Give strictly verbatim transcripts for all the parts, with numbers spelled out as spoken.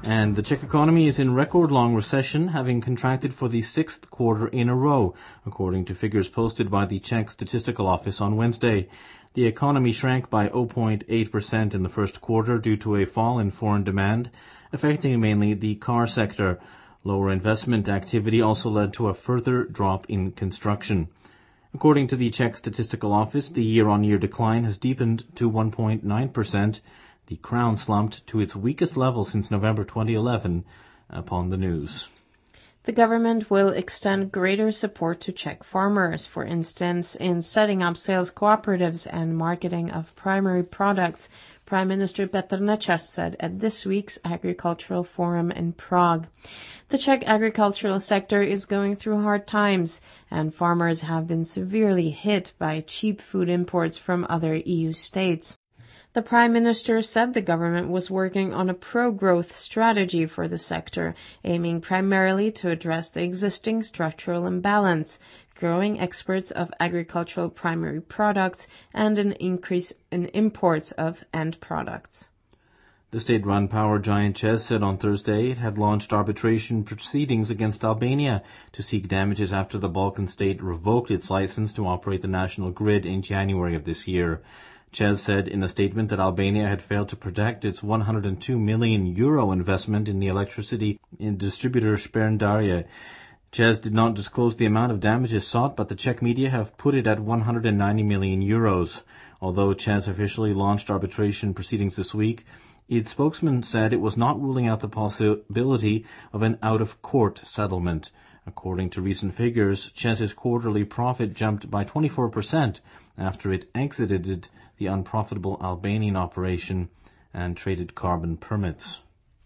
And the Czech economy is in record-long recession, having contracted for the sixth quarter in a row, according to figures posted by the Czech Statistical Office on Wednesday. The economy shrank by zero point eight percent in the first quarter due to a fall in foreign demand, affecting mainly the car sector. Lower investment activity also led to a further drop in construction. According to the Czech Statistical Office, the year-on-year decline has deepened to one point nine percent. The crown slumped to its weakest level since November twenty eleven upon the news. The government will extend greater support to Czech farmers, for instance, in setting up sales cooperatives and marketing of primary products, Prime Minister Petr Nečas said at this week's Agricultural Forum in Prague. The Czech agricultural sector is going through hard times, and farmers have been severely hit by cheap food imports from other E U states. The Prime Minister said the government was working on a pro-growth strategy for the sector, aiming primarily to address the existing structural imbalance, growing exports of agricultural primary products, and an increase in imports of end products. The state-run power giant ČEZ said on Thursday it had launched arbitration proceedings against Albania to seek damages after the Balkan state revoked its license to operate the national grid in January of this year. ČEZ said in a statement that Albania had failed to protect its one hundred two million euro investment in the electricity in distributor Sperndare. ČEZ did not disclose the amount of damages sought, but the Czech media have put it at one hundred ninety million euros. Although ČEZ officially launched arbitration proceedings this week, its spokesman said it was not ruling out the possibility of an out-of-court settlement. According to recent figures, ČEZ's quarterly profit jumped by twenty-four percent after it exited the unprofitable Albanian operation and traded carbon permits.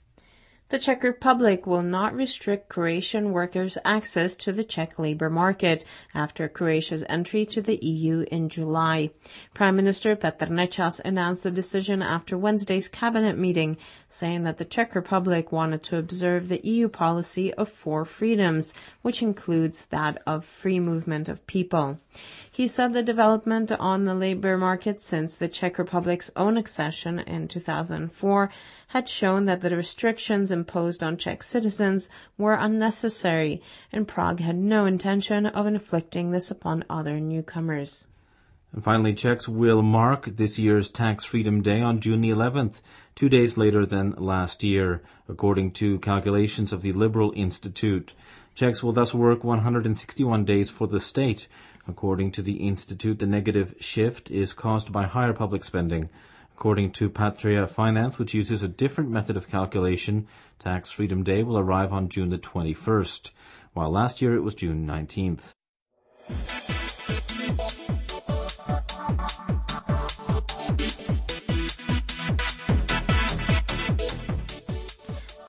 The Czech Republic will not restrict Croatian workers' access to the Czech labor market after Croatia's entry to the E U in July. Prime Minister Petr Nečas announced the decision after Wednesday's cabinet meeting, saying that the Czech Republic wanted to observe the E U policy of four freedoms, which includes that of free movement of people. He said the development on the labor market since the Czech Republic's own accession in two thousand four had shown that the restrictions imposed on Czech citizens were unnecessary, and Prague had no intention of inflicting this upon other newcomers. And finally, Czechs will mark this year's Tax Freedom Day on June the eleventh, two days later than last year, according to calculations of the Liberal Institute. Czechs will thus work one hundred sixty-one days for the state. According to the Institute, the negative shift is caused by higher public spending. According to Patria Finance, which uses a different method of calculation, Tax Freedom Day will arrive on June the twenty-first, while last year it was June nineteenth.